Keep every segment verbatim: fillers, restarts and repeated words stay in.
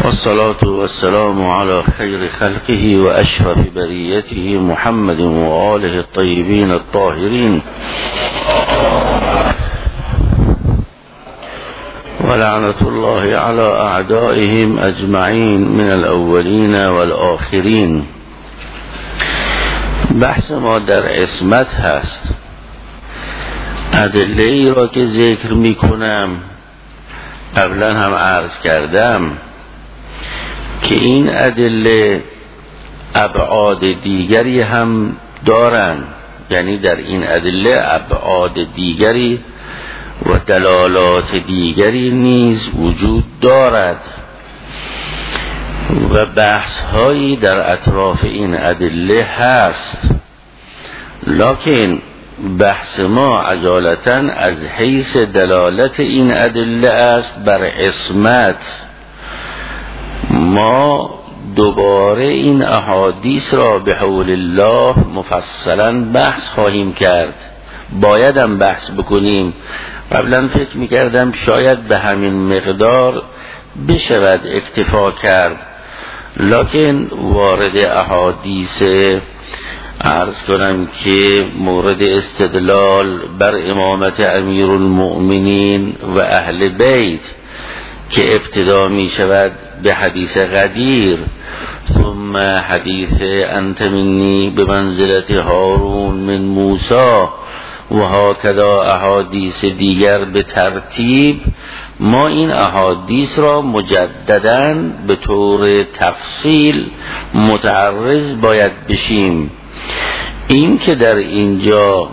والصلاة والسلام على خير خلقه وأشرف بريته محمد وآله الطيبين الطاهرين ولعنة الله على أعدائهم أجمعين من الأولين والآخرين. بحث ما در عصمت هست. ادله ای را که ذکر می کنم قبلا هم عرض کردم که این ادله ابعاد دیگری هم دارند، یعنی در این ادله ابعاد دیگری و دلالات دیگری نیز وجود دارد و بحث هایی در اطراف این ادله هست، لکن بحث ما عجالتا از حیث دلالت این ادله است بر عصمت. ما دوباره این احادیث را به حول الله مفصلا بحث خواهیم کرد، بایدم بحث بکنیم. قبلا فکر میکردم شاید به همین مقدار بشود اکتفا کرد، لکن وارد احادیث عرض کنم که مورد استدلال بر امامت امیر المؤمنین و اهل بیت که ابتدا می شود به حدیث غدیر، ثم حدیث انت منی به منزلت هارون من موسی و هاکذا احادیث دیگر به ترتیب، ما این احادیث را مجدداً به طور تفصیل متعرض باید بشیم. این که در اینجا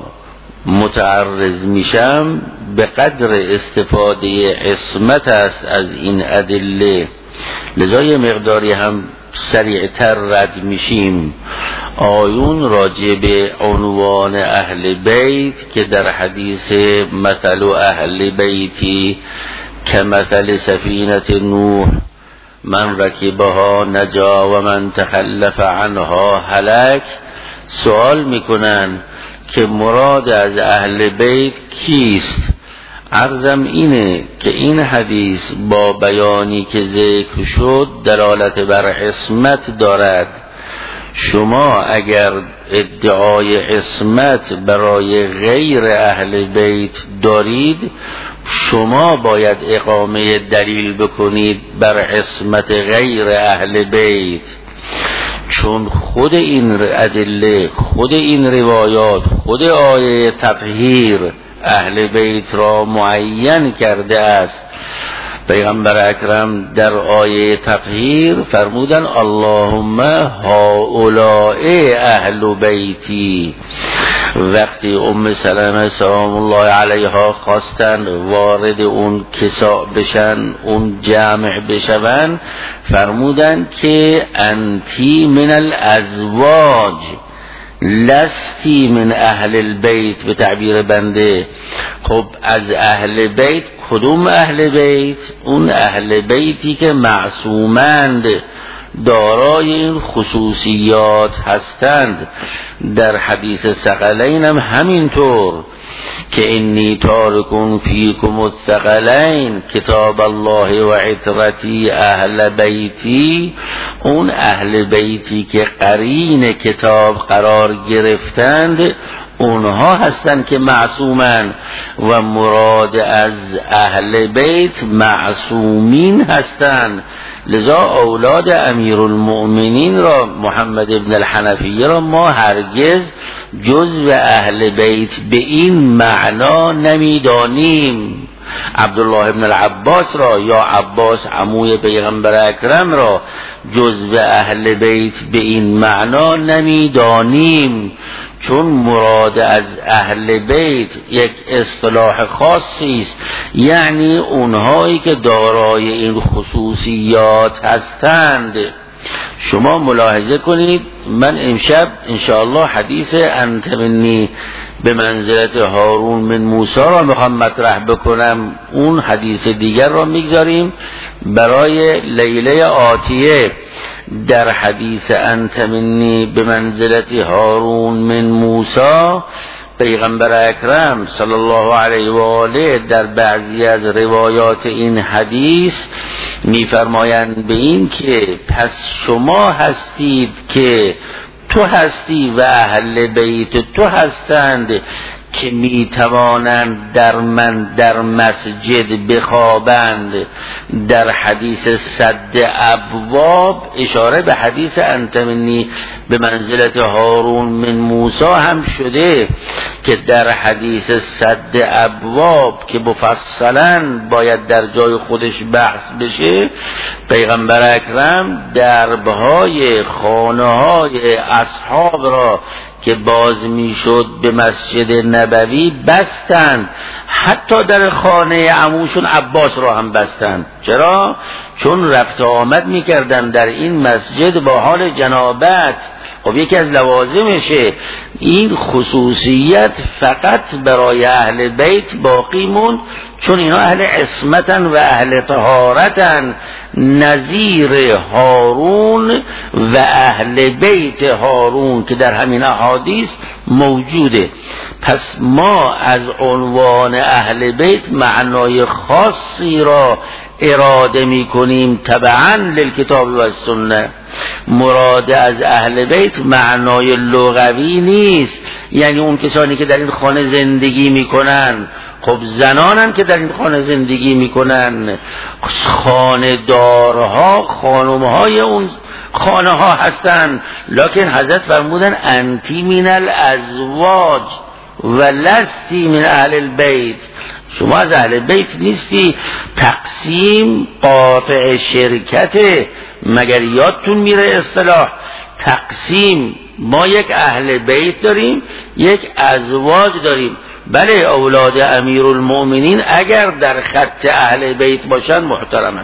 متعرض میشم به قدر استفاده عصمت است از این ادله، لذا یه مقداری هم سریعتر رد میشیم. آیون راجع به عنوان اهل بیت که در حدیث مثل اهل بیتی که مثل سفینه نوح من رکبها نجا و من تخلف عنها هلک، سوال میکنن که مراد از اهل بیت کیست؟ عرضم اینه که این حدیث با بیانی که ذکر شد دلالت بر عصمت دارد. شما اگر ادعای عصمت برای غیر اهل بیت دارید، شما باید اقامه دلیل بکنید بر عصمت غیر اهل بیت، چون خود این ادله، خود این روایات، خود آیه تطهیر اهل بیت را معین کرده است. پیغمبر اکرم در آیه تطهیر فرمودن اللهم هؤلاء اهل بیتی. وقتی ام سلمه سلام الله علیها خواستن وارد اون کسا بشن، اون جمع بشون، فرمودن که انتی من الازواج لستی من اهل البیت، به تعبیر بنده. خب از اهل بیت کدوم اهل بیت؟ اون اهل بیتی که معصومند، دارای این خصوصیات هستند. در حدیث ثقلین هم همینطور که انی تارکون فیکم الثقلین کتاب الله و عترتی اهل بیتی، اون اهل بیتی که قرین کتاب قرار گرفتند اونها هستند که معصومن، و مراد از اهل بیت معصومین هستند. لذا اولاد امیر المؤمنین را محمد ابن الحنفیه را ما هرگز جزو اهل بیت به این معنا نمیدانیم. عبدالله ابن العباس را یا عباس عموی پیغمبر اکرم را جزو اهل بیت به این معنا نمیدانیم، چون مراد از اهل بیت یک اصطلاح خاصی است، یعنی اونهایی که دارای این خصوصیات هستند. شما ملاحظه کنید، من امشب انشاءالله حدیث انت منی به منزلت هارون من موسی را میخوام مطرح بکنم، اون حدیث دیگر را میگذاریم برای لیله آتیه. در حدیث انت منی به منزلت هارون من موسی پیغمبر اکرم صلی الله علیه و آله در بعضی از روایات این حدیث میفرمایند به این که پس شما هستید که تو هستی و اهل بیت تو هستند که می توانند در من در مسجد بخوابند. در حدیث صد ابواب اشاره به حدیث انت منی به منزلت هارون من موسی هم شده که در حدیث صد ابواب که مفصلا باید در جای خودش بحث بشه، پیغمبر اکرم دربهای خانه های اصحاب را که باز میشد به مسجد نبوی بستند، حتی در خانه عموشون عباس را هم بستند. چرا؟ چون رفت آمد میکردن در این مسجد با حال جنابت. خب یکی از لوازمشه. این خصوصیت فقط برای اهل بیت باقی موند چون اینا اهل عصمتن و اهل طهارتن، نظیر هارون و اهل بیت هارون که در همین احادیث موجوده. پس ما از عنوان اهل بیت معنای خاصی را اراده می کنیم تبعا للکتاب و سنت. مراد از اهل بیت معنای لغوی نیست، یعنی اون کسانی که در این خانه زندگی می کنن. خب زنانن که در این خانه زندگی می کنن، خانه دارها خانمهای اون خانه ها هستن، لکن حضرت فرمودن انتی من الازواج و لستی من اهل البیت، شما از اهل بیت نیستی. تقسیم قاطع شرکته، مگر یادتون میره اصطلاح تقسیم؟ ما یک اهل بیت داریم، یک ازواج داریم. بله اولاد امیرالمؤمنین اگر در خط اهل بیت باشن محترمن،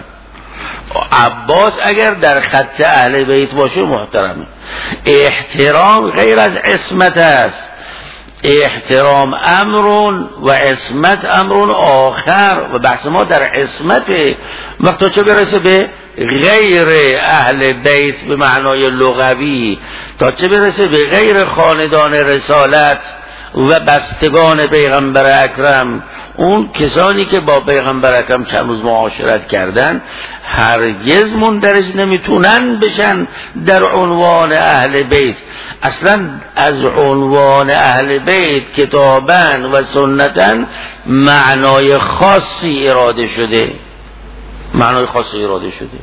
عباس اگر در خط اهل بیت باشه محترمه. احترام غیر از عصمت است، احترام امر و عصمت امر آخر و بحث ما در عصمت. وقتا چه برسه به غیر اهل بیت به معنای لغوی، تا چه برسه به غیر خاندان رسالت و بستگان پیغمبر اکرم، اون کسانی که با پیغمبر اکرم چند روز معاشرت کردن هرگز مندرج نمیتونن بشن در عنوان اهل بیت. اصلا از عنوان اهل بیت کتابن و سنتن معنای خاصی اراده شده، معنای خاصی اراده شده.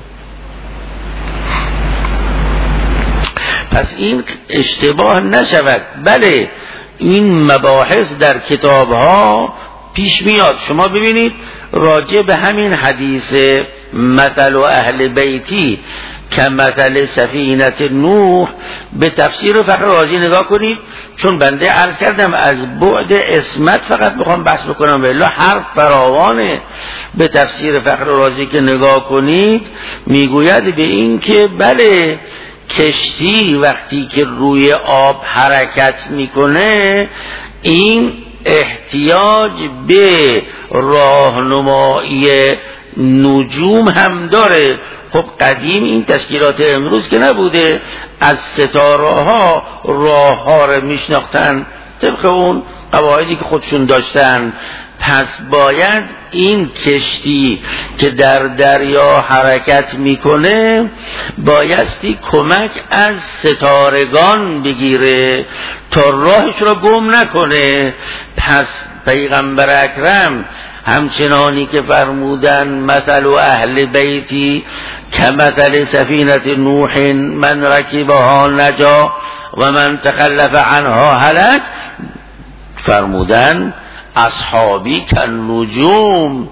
پس این اشتباه نشود. بله این مباحث در کتاب ها پیش میاد. شما ببینید راجع به همین حدیث مثل اهل بیتی که مثل سفینه نوح به تفسیر فخر رازی نگاه کنید، چون بنده عرض کردم از بعد عصمت فقط میخوام بحث بکنم و الا حرف فراوانه. به تفسیر فخر رازی که نگاه کنید میگوید به این که بله کشتی وقتی که روی آب حرکت میکنه این احتیاج به راهنمایی نجوم هم داره. خب قدیم این تشکیلات امروز که نبوده، از ستاره ها راه ها رو میشناختن طبق اون قواعدی که خودشون داشتن. پس باید این کشتی که در دریا حرکت میکنه بایستی کمک از ستارگان بگیره تا راهش رو گم نکنه. پس پیغمبر اکرم همچنانی که فرمودن مثل اهل بیتی که مثل سفینه نوح من رکبها نجا و من تخلف عنها هلک، فرمودن اصحابی کن نجوم،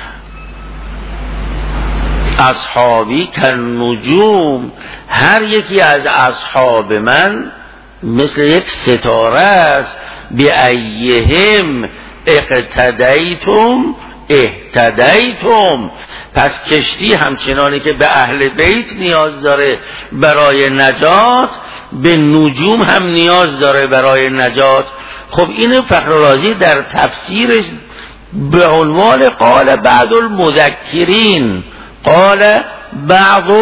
اصحابی کن نجوم، هر یکی از اصحاب من مثل یک ستاره است. بی ایهم اقتدیتم اهتدیتم. پس کشتی همچنانی که به اهل بیت نیاز داره برای نجات، به نجوم هم نیاز داره برای نجات. خب این فخر رازی در تفسیرش به عنوان قال بعض المذکرین، قال بعض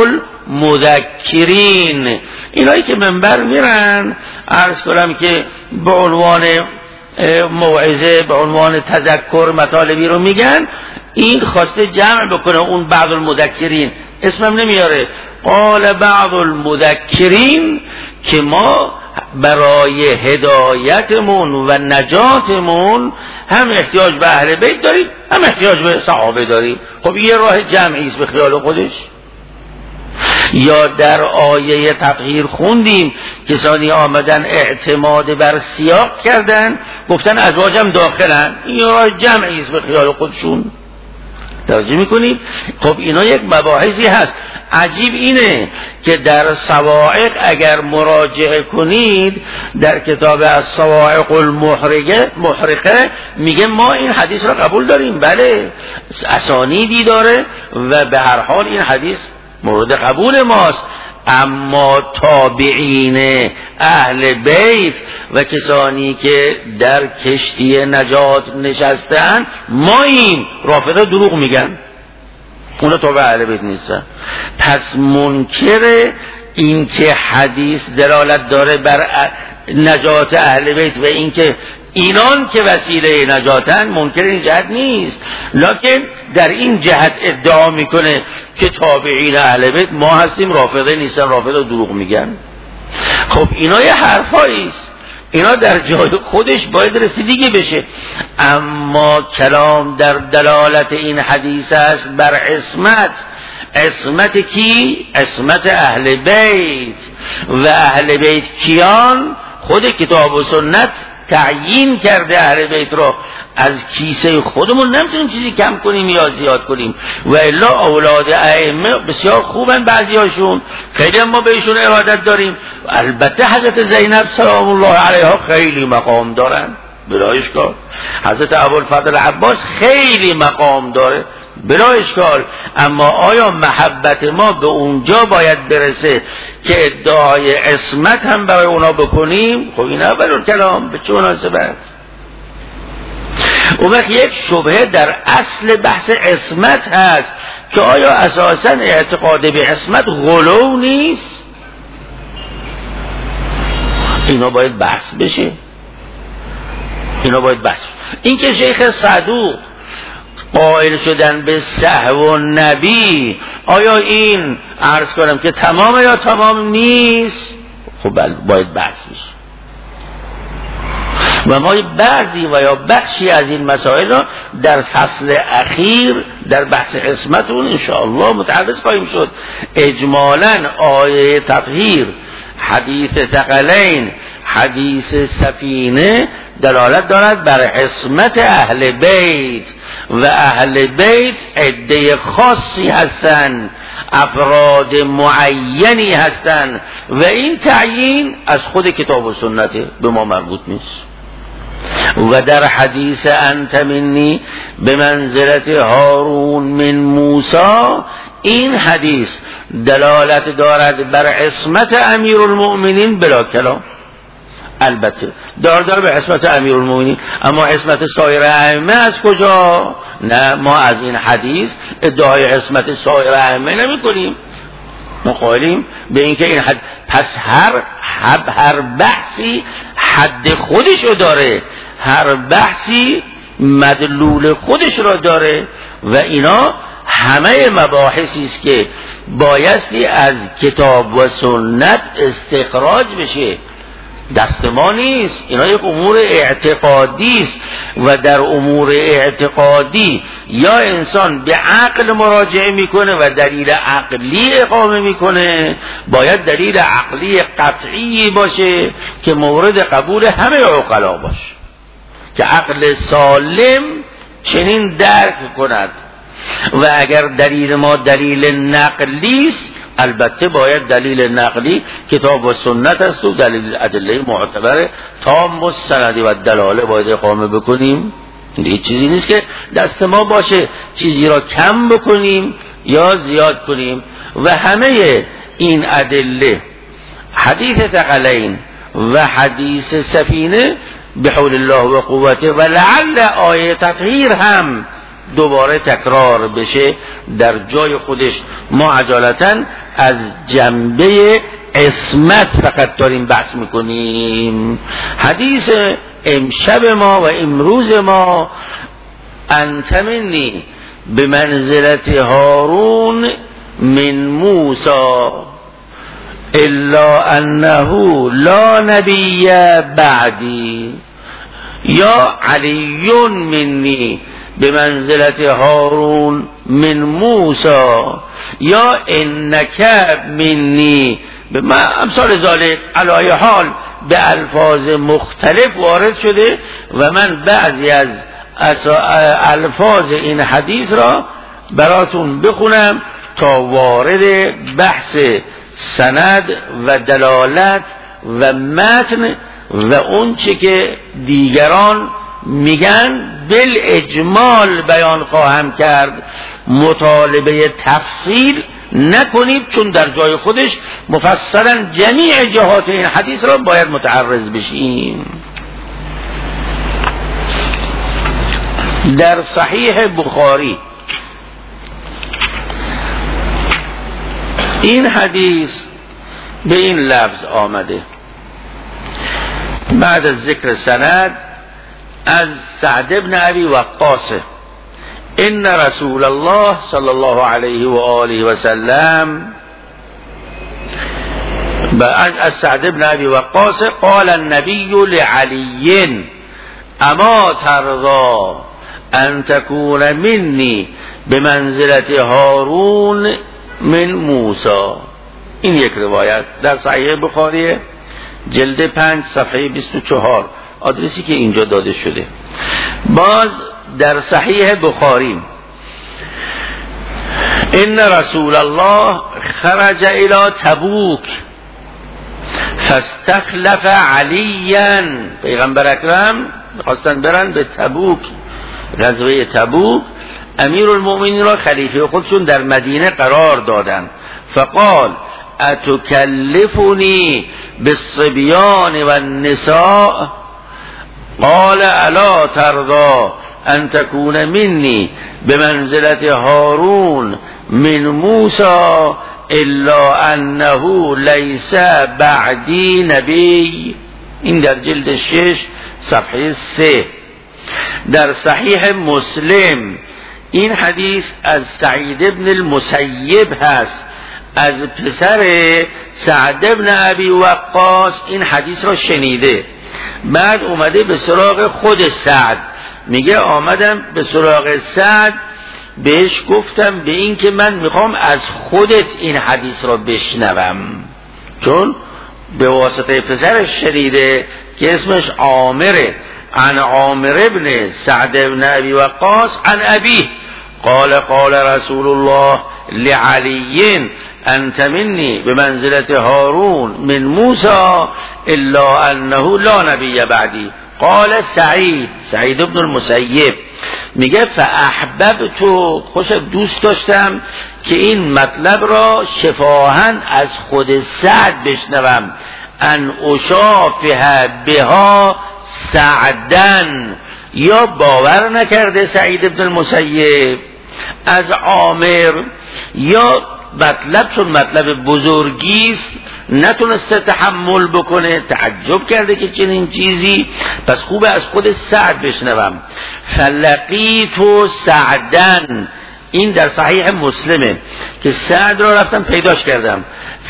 المذکرین، اینایی که منبر میرن عرض کنم که به عنوان موعظه به عنوان تذکر مطالبی رو میگن، این خواسته جمع بکنه اون بعض المذکرین، اسمم نمیاره، قال بعض المذکرین که ما برای هدایتمون و نجاتمون هم احتیاج به اهل بیت داریم هم احتیاج به صحابه داریم. خب یه راه جمعی است به خیال خودش. یا در آیه تطهیر خوندیم کسانی آمدن اعتماد بر سیاق کردن گفتن ازواجم داخلن، این راه جمعی است به خیال خودشون. توجه میکنید؟ خب اینا یک مباحثی هست. عجیب اینه که در صواعق اگر مراجعه کنید در کتاب الصواعق المحرقه محرقه میگه ما این حدیث را قبول داریم، بله اسانیدی داره و به هر حال این حدیث مورد قبول ماست، اما تابعین اهل بیت و کسانی که در کشتی نجات نشستن ماییم، رافضه دروغ میگن، اونا تابع اهل بیت نیستن. پس منکر این که حدیث دلالت داره بر نجات اهل بیت و این که اینان که وسیله نجاتن، منکر این جهت نیست، لکن در این جهت ادعا میکنه که تابعین اهل بیت ما هستیم، رافضه نیستن، رافضه دروغ میگن. خب اینا یه حرفاییست، اینا در جای خودش باید رسیدگی بشه، اما کلام در دلالت این حدیث است بر عصمت. عصمت کی؟ عصمت اهل بیت. و اهل بیت کیان؟ خود کتاب و سنت تعیین کرده اهل بیت را. از کیسه خودمون نمیتونیم چیزی کم کنیم یا زیاد کنیم، و الا اولاد ائمه بسیار خوبن، بعضی هاشون خیلی ما بهشون ارادت داریم. البته حضرت زینب سلام الله علیها خیلی مقام دارن بلا اشکال، حضرت ابوالفضل عباس خیلی مقام داره بلا اشکال، اما آیا محبت ما به اونجا باید برسه که ادعای عصمت هم برای اونا بکنیم؟ خب این اول کلام به چه مناسبت؟ اون وقت یک شبهه در اصل بحث عصمت هست که آیا اساساً اعتقاد به عصمت غلو نیست؟ اینا باید بحث بشه، اینا باید بحث بشه. این که شیخ صدوق قائل شدن به سهو نبی، آیا این عرض کنم که تمام یا تمام نیست؟ خب باید بحث بشه و ما بعضی و یا بخشی از این مسائل را در فصل اخیر در بحث عصمت اون انشاءالله متعرض خواهیم شد. اجمالاً آیه تطهیر، حدیث ثقلین، حدیث سفینه دلالت دارد بر عصمت اهل بیت و اهل بیت عده خاصی هستند، افراد معینی هستند و این تعیین از خود کتاب و سنت به ما مربوط نیست. و در حدیث انت منی به منزلت هارون من موسی، این حدیث دلالت دارد بر عصمت امیرالمؤمنین بلا کلام. البته دار دار به عصمت امیرالمؤمنین، اما عصمت سایر ائمه از کجا؟ نه، ما از این حدیث ادعای عصمت سایر ائمه نمی کنیم، ما قائلیم به اینکه این حد، پس هر حد هر بحثی حد خودش رو داره، هر بحثی مدلول خودش رو داره و اینا همه مباحثی است که بایستی از کتاب و سنت استخراج بشه، دست ما نیست. اینا یک امور اعتقادی است و در امور اعتقادی یا انسان به عقل مراجعه میکنه و دلیل عقلی اقامه میکنه، باید دلیل عقلی قطعی باشه که مورد قبول همه عقلا باشه، که عقل سالم چنین درک کند. و اگر دلیل ما دلیل نقلی است، البته باید دلیل نقلی کتاب و سنت است و دلیل ادله معتبر تام و سندی و دلاله باید اقامه بکنیم. این چیزی نیست که دست ما باشه چیزی را کم بکنیم یا زیاد کنیم. و همه این ادله، حدیث ثقلین و حدیث سفینه به حول الله و قوته و لعل آیه تطهیر هم دوباره تکرار بشه در جای خودش. ما عجالتاً از جنبه عصمت فقط داریم بحث میکنیم. حدیث امشب ما و امروز ما انت منی به منزلت هارون من موسی الا انه لا نبی بعدی یا علی منی به منزلت هارون من موسی یا انک منی به امثال ذالک. علی حال به الفاظ مختلف وارد شده و من بعضی از الفاظ این حدیث را براتون بخونم تا وارد بحث سند و دلالت و متن و اون چه که دیگران میگن بالاجمال بیان خواهم کرد. مطالبه تفصیل نکنید، چون در جای خودش مفصلا جمیع جهات این حدیث را باید متعرض بشیم. در صحیح بخاری این حدیث به این لفظ آمده بعد از ذکر سند از سعد بن ابی وقاص ان رسول الله صلی الله علیه و آله و سلم، از سعد بن ابی وقاص قال النبی لعلی اما ترضى ان تكون منی بمنزلت هارون من موسی. این یک روایت در صحیح بخاری جلد پنج صفحه بیست و چهار، آدرسی که اینجا داده شده. باز در صحیح بخاری ان رسول الله خرج الى تبوک فاستخلف علیا، پیغمبر اکرم خواستن برن به تبوک، غزوه تبوک، امیر المؤمنین را خلیفه خودشون در مدینه قرار دادن. فقال اتکلفنی بالصبیان و النساء قال الا ترضى ان تكون منی بمنزلت هارون من موسی الا انه لیس بعدی نبی. این در جلد شش صفحه سه. در صحیح مسلم این حدیث از سعید بن المسیب هست، از پسر سعد بن ابی وقاص این حدیث را شنیده. بعد اومده به سراغ خود سعد، میگه آمدم به سراغ سعد بهش گفتم به این که من میخوام از خودت این حدیث را بشنوم، چون به واسطه پسرش شنیده که اسمش عامره، عن عامر ابن سعد ابن ابی وقاص عن ابیه قال قال رسول الله لعلی انت منی بمنزلت هارون من موسی الا انه لا نبی بعدی. قال سعید سعید ابن المسیب میگه فاحببت، خوش دوست داشتم که این مطلب را شفاهن از خود سعد بشنوم، ان اشافه بها سعدن. یا باور نکرده سعید ابن المسیب از عامر، یا مطلب چون مطلب بزرگیست نتونسته تحمل بکنه، تعجب کرده که چنین چیزی، پس خوبه از خود سعد بشنوم. فلقیت سعدن، این در صحیح مسلمه که سعد را رفتم پیداش کردم.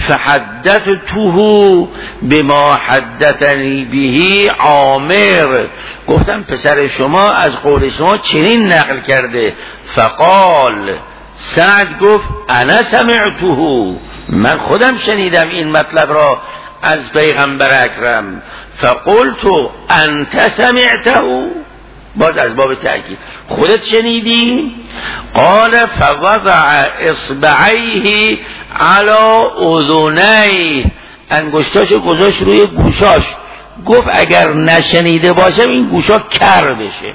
فحدثته بما حدثنی به عامر، گفتم پسر شما از قول شما چنین نقل کرده. فقال، سعد گفت انا سمعته، من خودم شنیدم این مطلب را از پیغمبر اکرم. فقلت انت سمعته، باز از باب تأکید خودت شنیدی؟ قال فوضع اصبعیه علی اذنیه، انگشتاشو گذاشت روی گوشاش، گفت اگر نشنیده باشم این گوشا کر بشه.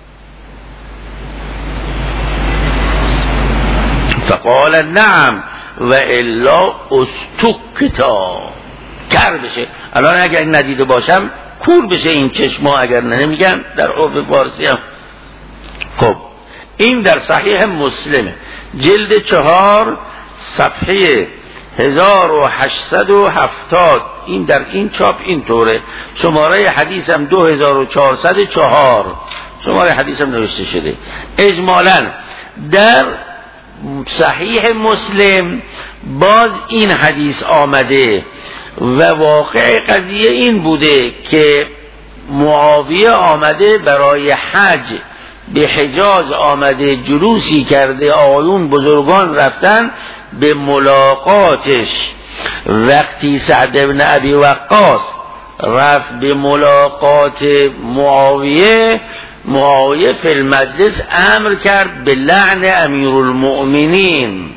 فقال نعم و الا استکتا، کر بشه. الان اگر ندیده باشم کور بشه این چشما، اگر نه نمیگن در عرف فارسی هم. خب این در صحیح مسلم جلد چهار صفحه هزار و هشتصد و هفتاد. این در این چاپ این طوره. شماره حدیث هم دو هزار و چهارصد و چهار شماره حدیث هم نوشته شده. اجمالاً در صحیح مسلم باز این حدیث آمده و واقع قضیه این بوده که معاویه آمده برای حج به حجاز آمده، جلوسی کرده، آقایون بزرگان رفتن به ملاقاتش. وقتی سعد بن ابی وقاص رفت به ملاقات معاویه، معاویه فی المجلس امر کرد به لعن امیرالمؤمنین.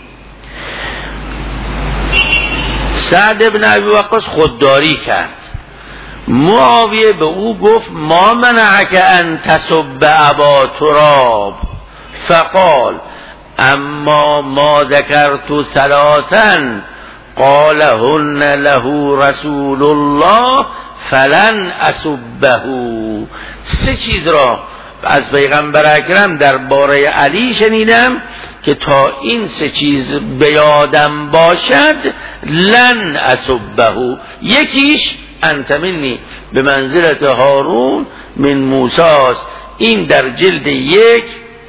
سعد بن ابی وقاص خودداری کرد. معاویه به او گفت ما منعک ان تسب ابا تراب؟ فقال اما ما ذکرت ثلاثا قالهن له رسول الله فلن اسبه. سه چیز را از پیغمبر اکرم درباره علی شنیدم که تا این سه چیز بیادم باشد لن اسبه. یکیش انت منی به منزلت هارون من موسی است. این در جلد یک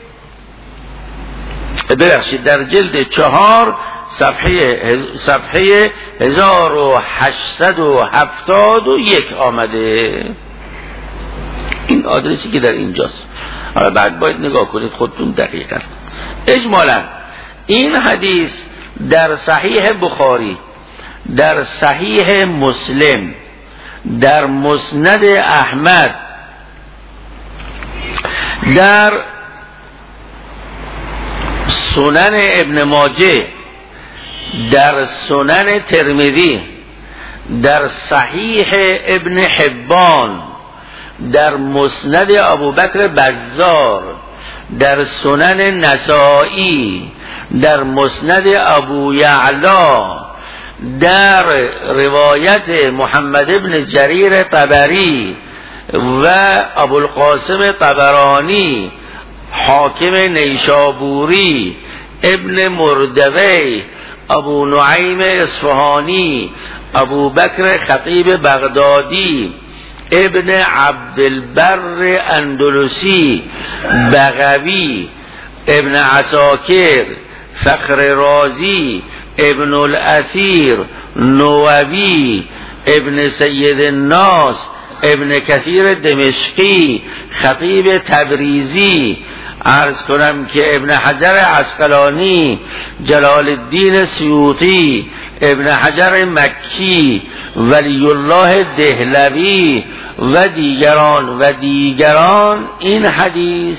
ببخشید در جلد چهار صفحه صفحه هزار و هشتصد و هفتاد و یک آمده. این آدرسی که در اینجاست. حالا بعد باید نگاه کنید خودتون دقیقا. اجمالا این حدیث در صحیح بخاری، در صحیح مسلم، در مسند احمد، در سنن ابن ماجه، در سنن ترمذی، در صحیح ابن حبان، در مسند ابوبکر بزار، در سنن نسائی، در مسند ابو یعلا، در روایت محمد ابن جریر طبری و ابوالقاسم طبرانی، حاکم نیشابوری، ابن مردوی، ابو نعیم اصفهانی، ابو بکر خطیب بغدادی، ابن عبدالبر اندلسی، بغوی، ابن عساکر، فخر رازی، ابن الاثیر، نووی، ابن سید الناس، ابن کثیر دمشقی، خطیب تبریزی، عرض کنم که ابن حجر عسقلانی، جلال الدین سیوطی، ابن حجر مکی، ولی الله دهلوی و دیگران و دیگران این حدیث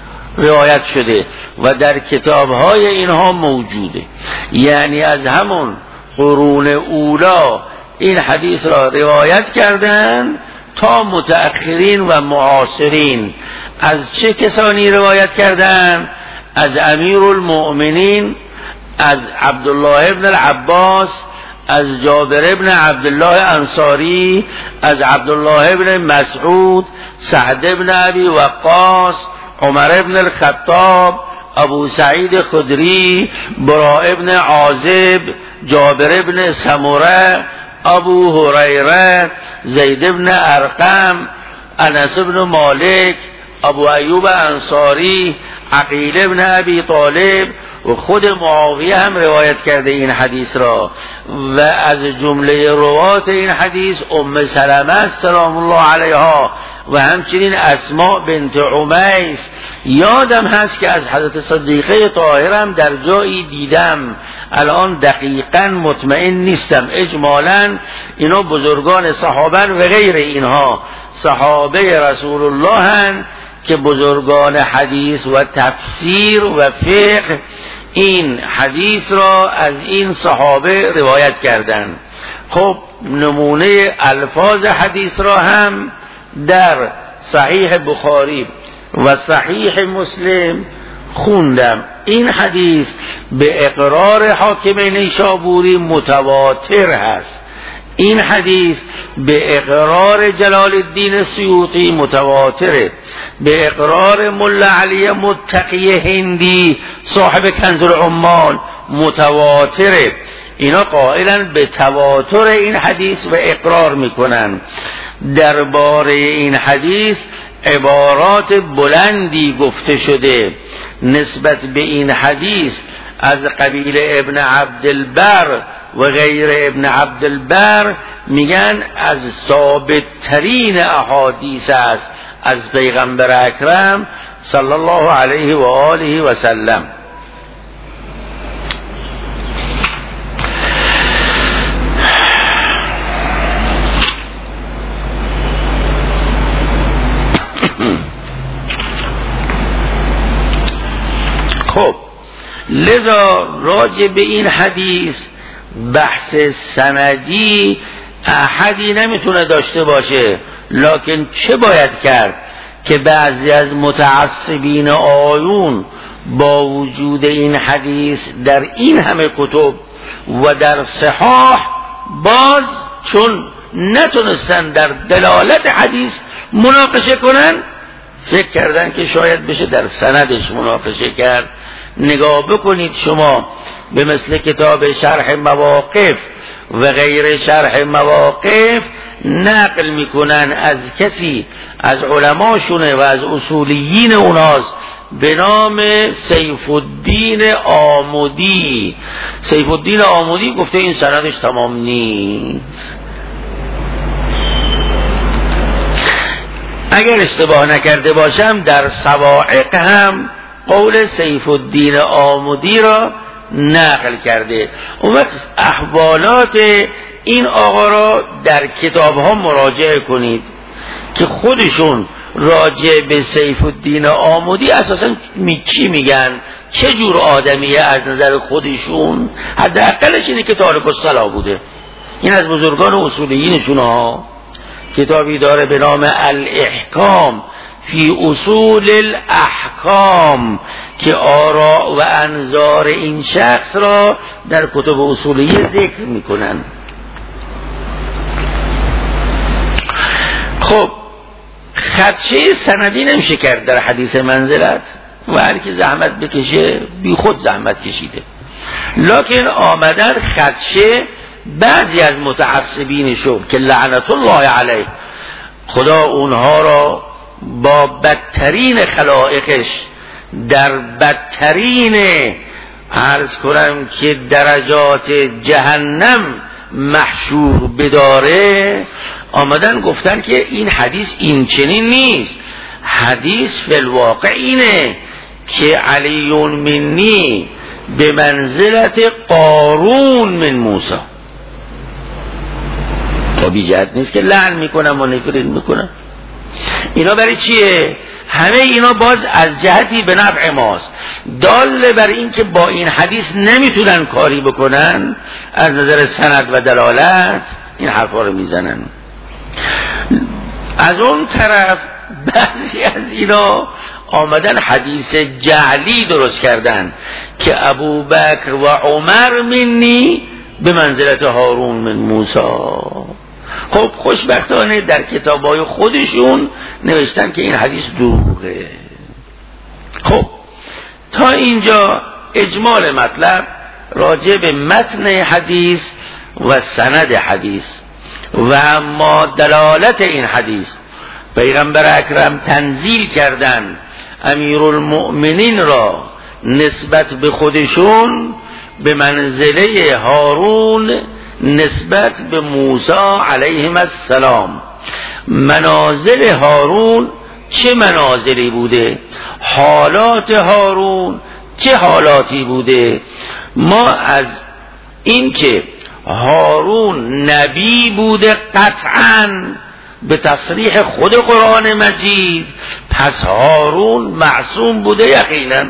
روایت شده و در کتاب‌های اینها موجوده. یعنی از همون قرون اولا این حدیث را روایت کردن تا متأخرین و معاصرین. از چه کسانی روایت کردن؟ از امیرالمؤمنین، از عبدالله ابن العباس، از جابر ابن عبدالله انصاری، از عبدالله ابن مسعود، سعد ابن ابی وقاص، عمر ابن الخطاب، ابو سعید خدری، براء ابن عازب، جابر ابن سمره، ابو هریره، زید ابن ارقم، انس ابن مالک، ابو ایوب انصاری، عقیل ابن ابی طالب و خود معاویه هم روایت کرده این حدیث را. و از جمله روات این حدیث ام سلمه سلام الله علیها و همچنین اسماء بنت عمیس. یادم هست که از حضرت صدیقه طاهرم در جایی دیدم، الان دقیقاً مطمئن نیستم. اجمالاً اینا بزرگان صحابه و غیر اینها صحابه رسول الله هن که بزرگان حدیث و تفسیر و فقه این حدیث را از این صحابه روایت کردند. خب نمونه الفاظ حدیث را هم در صحیح بخاری و صحیح مسلم خوندم. این حدیث به اقرار حاکم نیشابوری متواتر هست. این حدیث به اقرار جلال الدین سیوطی متواتره، به اقرار ملا علی متقی هندی صاحب کنز العمال متواتره. اینا قائلن به تواتر این حدیث و اقرار میکنن. درباره این حدیث عبارات بلندی گفته شده نسبت به این حدیث از قبیل ابن عبدالبر و غیر ابن عبدالبر، میگن از ثابت ترین احادیث است از پیغمبر اکرم صلی الله علیه و آله و سلم. خب لذا راجع به این حدیث بحث سندی احدی نمیتونه داشته باشه، لکن چه باید کرد که بعضی از متعصبین آیون با وجود این حدیث در این همه کتب و در صحاح باز چون نتونستن در دلالت حدیث مناقشه کنن، فکر کردن که شاید بشه در سندش مناقشه کرد. نگاه بکنید شما به مثل کتاب شرح مواقف و غیر شرح مواقف نقل میکنن از کسی از علماشونه و از اصولیین اوناست به نام سیف الدین آمودی. سیف الدین آمودی گفته این سندش تمام نیست. اگر اشتباه نکرده باشم در صواعق هم قول سیف الدین آمودی را نقل کرده. اون وقت احوالات این آقا را در کتاب ها مراجعه کنید که خودشون راجع به سیف الدین آمودی اساسا می چی میگن، چه جور آدمیه از نظر خودشون. حداقلش اینه که تارک الصلاة بوده. این از بزرگان اصولیینشون ها. کتابی داره به نام الاحکام فی اصول الاحکام که آراء و انظار این شخص را در کتب اصولیه ذکر میکنن. خب خدشه سندی نمیشه کرد در حدیث منزلت و هر کی زحمت بکشه بی خود زحمت کشیده، لکن آمدن خدشه بعضی از متعصبینشو که لعنت الله علیه خدا اونها را با بدترین خلائقش در بدترین عرض کنم که درجات جهنم محشور بداره، آمدن گفتن که این حدیث این چنین نیست. حدیث فی الواقع اینه که علی منی به منزلت قارون من موسی. تا بی جهت نیست که لعن میکنم و نفرین میکنم. اینا برای چیه؟ همه اینا باز از جهتی به نفع ماست، دال بر این که با این حدیث نمیتونن کاری بکنن از نظر سند و دلالت این حرفا رو میزنن. از اون طرف بعضی از اینا آمدن حدیث جعلی درست کردن که ابوبکر و عمر منی به منزلت هارون من موسی. خب خوشبختانه در کتابای خودشون نوشتن که این حدیث دروغه. خب تا اینجا اجمال مطلب راجع به متن حدیث و سند حدیث. و اما دلالت این حدیث پیغمبر اکرم تنزیل کردن امیرالمؤمنین را نسبت به خودشون به منزله هارون نسبت به موسی علیهم السلام. منازل هارون چه منازلی بوده، حالات هارون چه حالاتی بوده. ما از این که هارون نبی بوده قطعاً به تصریح خود قرآن مجید، پس هارون معصوم بوده یقینا.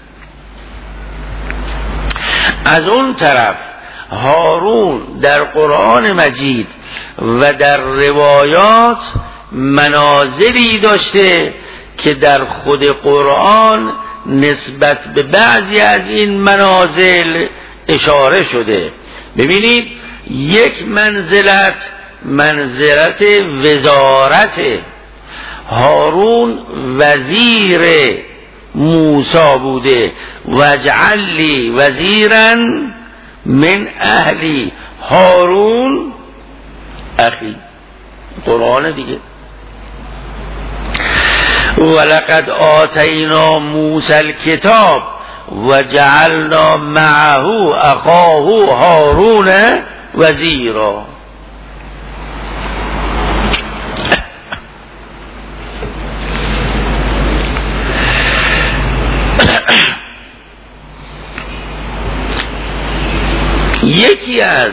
از اون طرف هارون در قرآن مجید و در روایات منازلی داشته که در خود قرآن نسبت به بعضی از این منازل اشاره شده. ببینید یک منزلت منزلت وزارت، هارون وزیر موسی بوده، واجعل لی وزیرا من اهلی هارون اخی. قرآن دیگه. ولقد آتینا موسی الکتاب و جعلنا معه اخاه هارون وزیرا. یکی از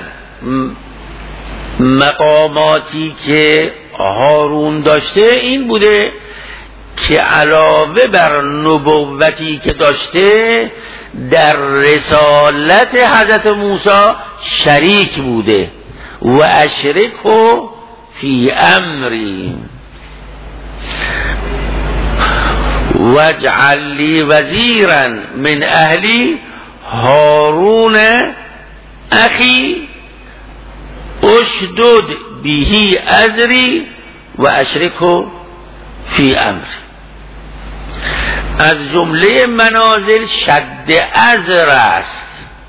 مقاماتی که هارون داشته این بوده که علاوه بر نبوتی که داشته در رسالت حضرت موسی شریک بوده. و اشرکه فی امری واجعل لی وزیرا من اهلی هارون اخی اشدد به ازری و اشرکه فی امری. از جمله منازل شد ازر است.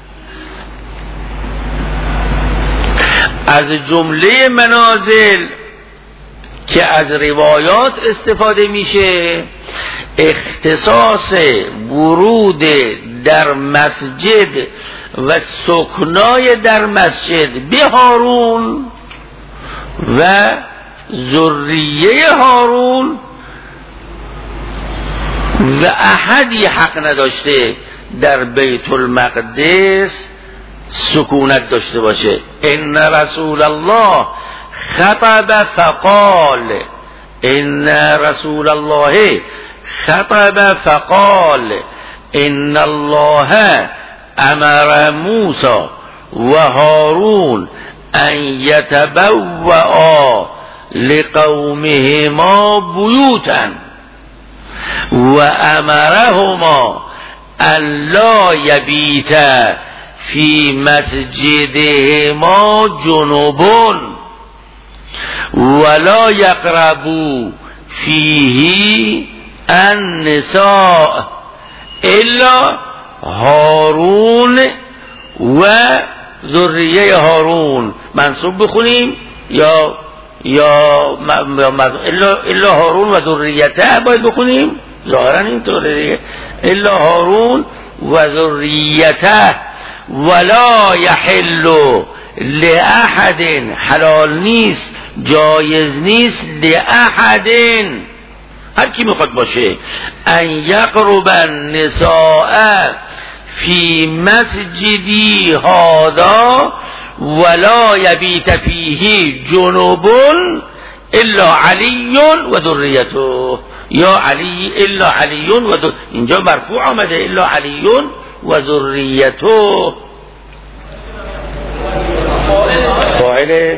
از جمله منازل که از روایات استفاده میشه اختصاص ورود در مسجد و سکنای در مسجد به هارون و ذریه هارون و احدی حق نداشته در بیت المقدس سکونت داشته باشه. ان رسول الله خطب فقال ان رسول الله خطب فقال ان الله امر موسی و هارون ان یتبوأ لقومهما بیوتا و امرهما ان لا یبیتا فی مسجدهما جنوبون ولا یقربوا فیه النساء الا هارون و ذریه هارون. منصوب بخونیم یا یا الا الا هارون و ذریته باید بخونیم، ظاهرا اینطوره دیگه. الا هارون و ذریته ولا یحل لاحد، حلال نیست جایز نیست لاحد، هر کی میخواد باشه، ان یقرب النساء فی مسجدی هذا ولا یبیت فیه جنوب الا علی و ذریته. یا علی الا علی و ذر... اینجا مرفوع آمده الا علی و ذریته. فاعل.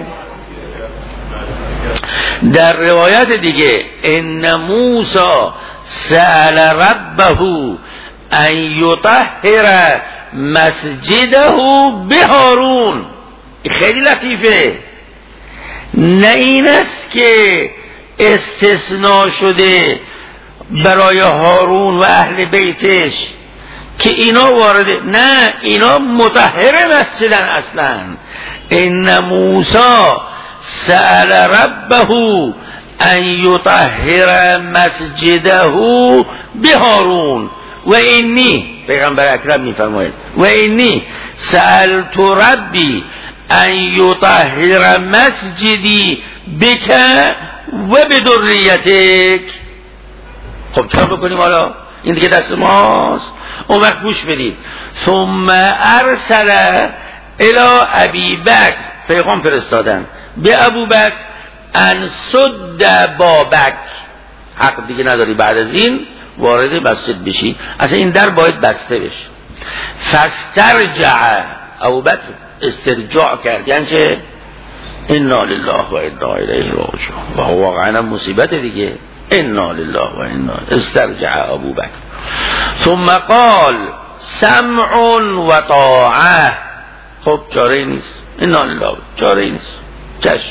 در روایت دیگه ان موسی سأل ربه ان یطهر مسجده به هارون. خیلی لطیفه. نه این است که استثناء شده برای هارون و اهل بیتش که اینا وارده، نه اینا مطهر مسجدن اصلا. ان موسی سأل ربه ان یطهر مسجده به هارون و اینی، پیغمبر اکرم میفرماید و اینی سألت ربی ان یطهر مسجدی بک و به ذریتک. خب چرا بکنیم حالا؟ این دیگه دست ماست. اون وقت گوش بدید. ثم ارسل الی ابی بکر، پیغام فرستادن به ابو بکر ان سد بابک، حق دیگه نداری بعد از این وارد مسجد بشی، اصلا این در باید بسته بشه. فاسترجع، ابو بکر استرجاع کرد، یعنی چه؟ انا لله و انا الیه راجعون. و واقعا مصیبت دیگه. انا لله و انا. استرجع ابو بکر ثم قال سمع و طاعه. خب چاره نیست، انا لله، چاره نیست، چشم.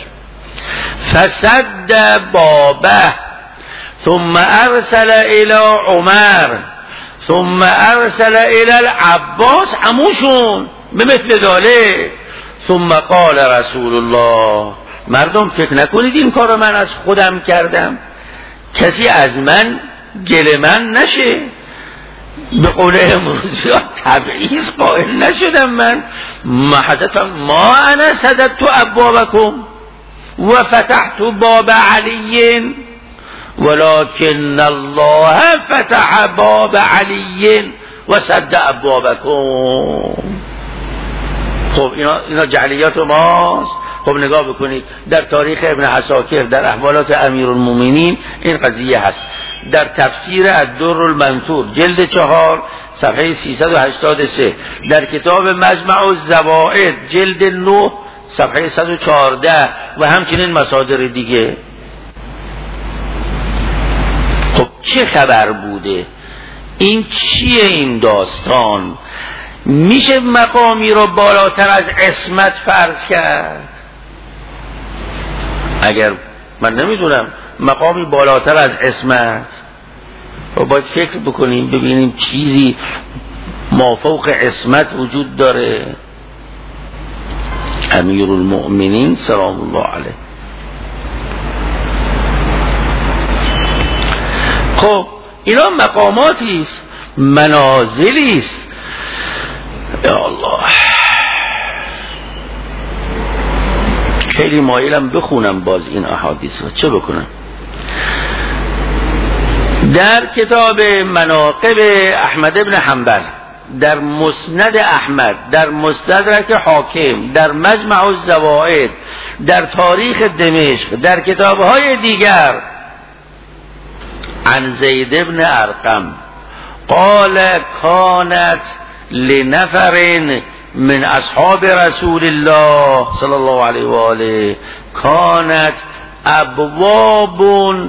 فسد بابه ثم ارسل الى عمر ثم ارسل الى العباس. عموشون به مثل ذلك. ثم قال رسول الله مردم فکر نکنید این کار من از خودم کردم، کسی از من گله من نشه. به قول امروزی ها تبعیض قائل نشدم من. ما انا سددت ابوابکم و فتحت باب علی ولكن الله فتح باب علی و سد ابوابکم. خب اینا, اینا جعلیات ماست. خب نگاه بکنید در تاریخ ابن عساکر در احوالات امیرالمومنین این قضیه هست. در تفسیر الدر المنثور جلد چهار صفحه سیصد و هشتاد و سه، در کتاب مجمع الزوائد جلد نه صفحه صد و چهارده و همچنین مصادر دیگه. خب چه خبر بوده؟ این چیه این داستان؟ میشه مقامی رو بالاتر از عصمت فرض کرد؟ اگر من نمیدونم مقامی بالاتر از عصمت، و باید فکر بکنیم ببینیم چیزی مافوق عصمت وجود داره. امیرالمؤمنین سلام الله علیه. خب اینا مقاماتی است، منازلی است. یا الله خیلی مایلم بخونم باز این احادیث رو، چه بکنم؟ در کتاب مناقب احمد ابن حنبل، در مسند احمد، در مستدرک حاکم، در مجمع الزوائد، در تاریخ دمشق، در کتابهای دیگر عن زید ابن ارقم قال كانت لنفر من اصحاب رسول الله صلی الله علیه و آله كانت ابواب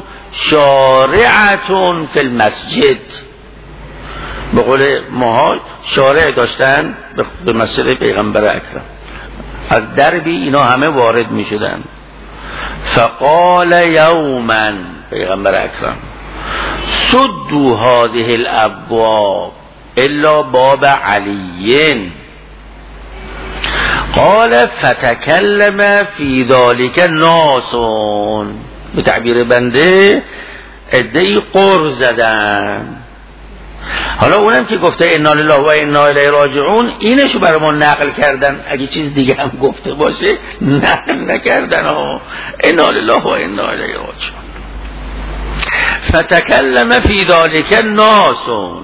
شارعتون فی المسجد. به قول ما شارع داشتن به مسجد پیغمبر اکرم، از دربی اینا همه وارد می شدن. فقال یوما پیغمبر اکرم سدوا هذه الابواب الا باب علی. قال فتکلم فی ذلک ناس، به تعبیر بنده عده‌ای قر زدن. حالا اونم که گفته انا لله و انا الیه راجعون اینشو برای ما نقل کردن، اگه چیز دیگه هم گفته باشه نقل نکردن ها. انا لله و انا الیه راجعون. فتکلم فی ذلک الناس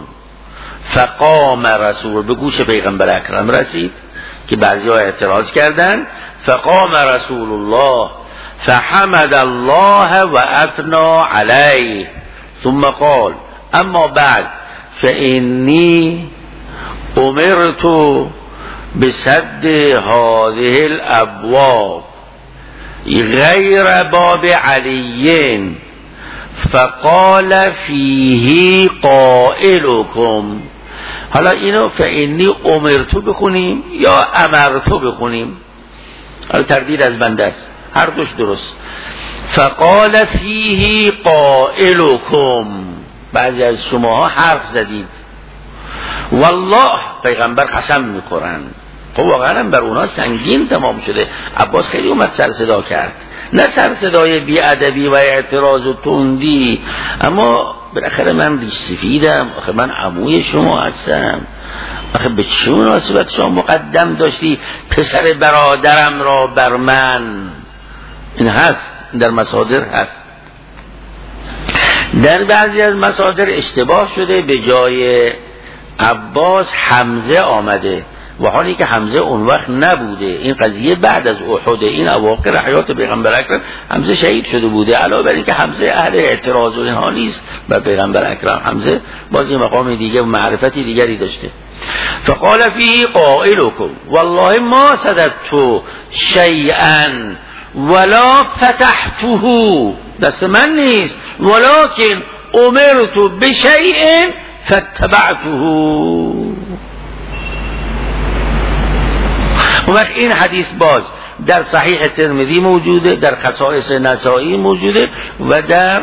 فقام رسول، به گوش پیغمبر اکرم رسید که بعضی‌ها اعتراض کردن. فقام رسول الله فحمد الله و اثنى علیه ثم قال اما بعد فإنی امرت بسد هذه الابواب غیر باب علی فقال فیه قائلکم. حالا اینو فإنی امرتو بخونیم یا امرتو بخونیم، حالا تردید از بنده است، هر دوش درست. فقال فیه قائلکم، بعضی از شماها حرف زدید. والله پیغمبر قسم میخورن. خب واقعا بر اونا سنگین تمام شده. عباس خیلی اومد سر صدا کرد، نه سر صدای بی ادبی و اعتراض و تندی، اما بالاخره من ریش سفیدم، آخه من عموی شما هستم، آخه به چه مناسبت شما مقدم داشتی پسر برادرم را بر من؟ این هست در مصادر هست. در بعضی از مصادر اشتباه شده، به جای عباس حمزه آمده، و حالی که حمزه اون وقت نبوده. این قضیه بعد از احد، این اواخر حیات پیغمبر اکرم حمزه شهید شده بوده. علاوه بر این که حمزه اهل اعتراض و اینها نیست بر پیغمبر اکرم، حمزه بازی مقام دیگه و معرفتی دیگری داشته. فقال فی قائلکم والله ما صددت شیئا ولا فتحته، دست من نیست، ولكن امرت بشیء فاتبعته. و این حدیث باز در صحیح ترمذی موجوده، در خصائص نسائی موجوده و در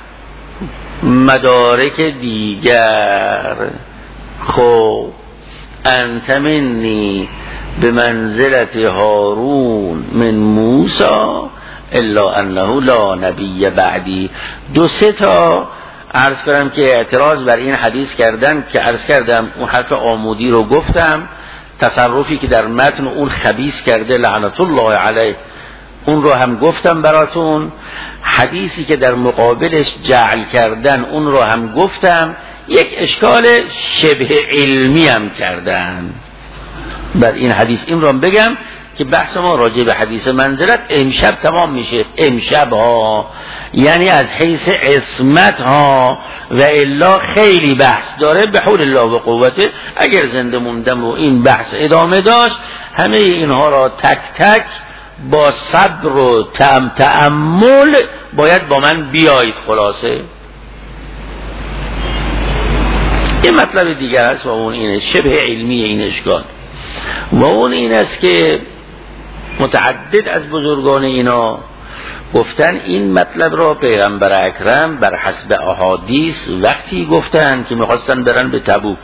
مدارک دیگر. خب انت منی به منزلت هارون من موسی الا انه لا نبی بعدی. دو سه تا عرض کردم که اعتراض بر این حدیث کردن که عرض کردم اون حرف آمودی رو گفتم، تصرفی که در متن اون خبیث کرده لعنت الله علیه اون رو هم گفتم براتون، حدیثی که در مقابلش جعل کردن اون رو هم گفتم، یک اشکال شبه علمی هم کردن بر این حدیث. این رو هم بگم که بحث ما راجع به حدیث منزلت امشب تمام میشه، امشب ها، یعنی از حیث عصمت ها، و الا خیلی بحث داره به حول الله و قوته. اگر زنده موندم و این بحث ادامه داشت همه اینها را تک تک با صبر و تم تأمل باید با من بیایید. خلاصه این مطلب دیگر است و اون اینه شبه علمی این اشکال، و اون این است که متعدد از بزرگان اینا گفتن این مطلب را پیغمبر اکرم بر حسب احادیث وقتی گفتن که میخواستن برن به تبوک.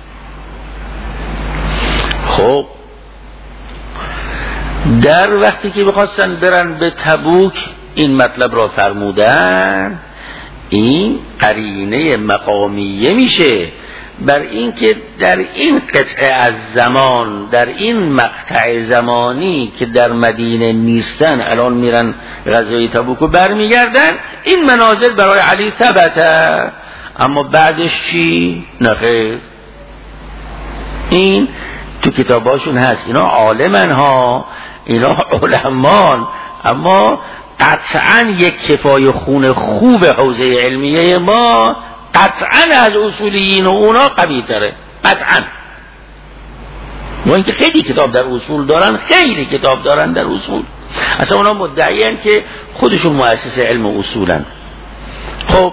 خب در وقتی که میخواستن برن به تبوک این مطلب را فرمودن، این قرینه مقامیه میشه بر این که در این قطعه از زمان، در این مقطع زمانی که در مدینه نیستن، الان میرن غزوه تبوک و برمیگردن، این منازل برای علی ثبته. اما بعدش چی؟ نخیر، این تو کتاباشون هست، اینا عالمن ها، اینا علمان، اما قطعا یک کفای خون خوب حوزه علمیه ما قطعا از اصولیین و اونا قوی تره، قطعا. و اینکه خیلی کتاب در اصول دارن، خیلی کتاب دارن در اصول، اصلا اونا مدعیان که خودشون مؤسس علم اصولن. خب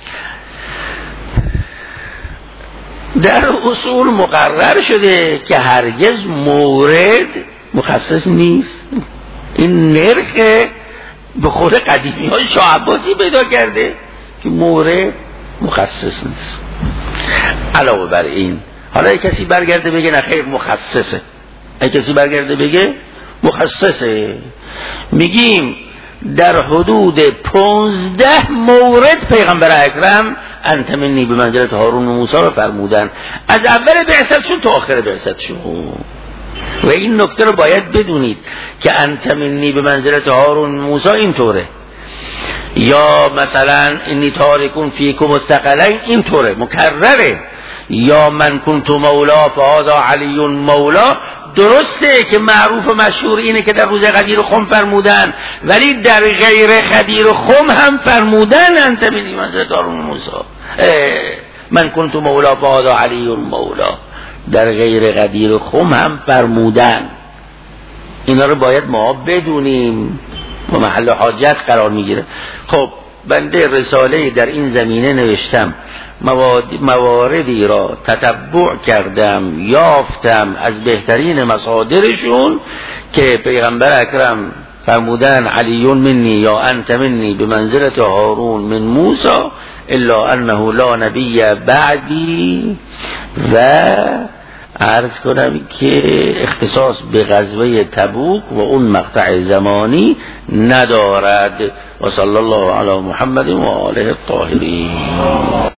در اصول مقرر شده که هرگز مورد مخصص نیست. این نرخ به خود قدیمی های شاه عباسی پیدا کرده که مورد مخصص نیست. علاوه بر این حالا کسی برگرده بگه نه خیر مخصصه، کسی برگرده بگه مخصصه، میگیم در حدود پونزده مورد پیغمبر اکرم انت منی به منزلت هارون و موسی رو فرمودن، از اول بعثتشون تا آخر بعثتشون. و این نکته رو باید بدونید که انت منی به منزلت هارون و موسی اینطوره، یا مثلا انی تارکون فیکم الثقلین اینطوره مکرره، یا من کنت مولا فهذا علی مولا. درسته که معروف و مشهور اینه که در روز غدیر خم فرمودن، ولی در غیر غدیر خم هم فرمودن انت منی منزلت هارون و موسی. من کنت مولا فهذا علی مولا، در غیر غدیر خم هم فرمودن. اینا رو باید ما بدونیم و محل حاجت قرار میگیره. خب بنده رساله در این زمینه نوشتم، مواردی را تتبع کردم، یافتم از بهترین مصادرشون که پیغمبر اکرم فرمودن علی منی یا انت منی به منزلت هارون من موسی الا انه لا نبی بعدی، و عرض کنم که اختصاص به غزوه تبوک و اون مقطع زمانی ندارد. و صلی الله علی محمد و آله الطاهرین.